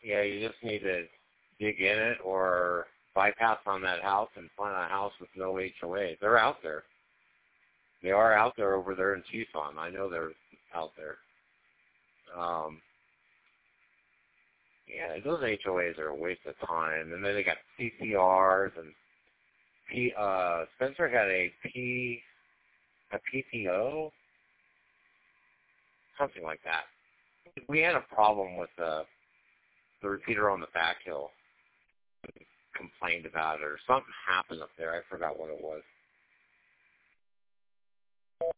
Yeah, you just need to dig in it or bypass on that house and find a house with no HOA. They're out there. They are out there over there in Tucson. I know they're out there. Yeah, those HOAs are a waste of time. And then they got CCRs and Spencer had a PPO, something like that. We had a problem with the repeater on the back hill. Complained about it or something happened up there. I forgot what it was.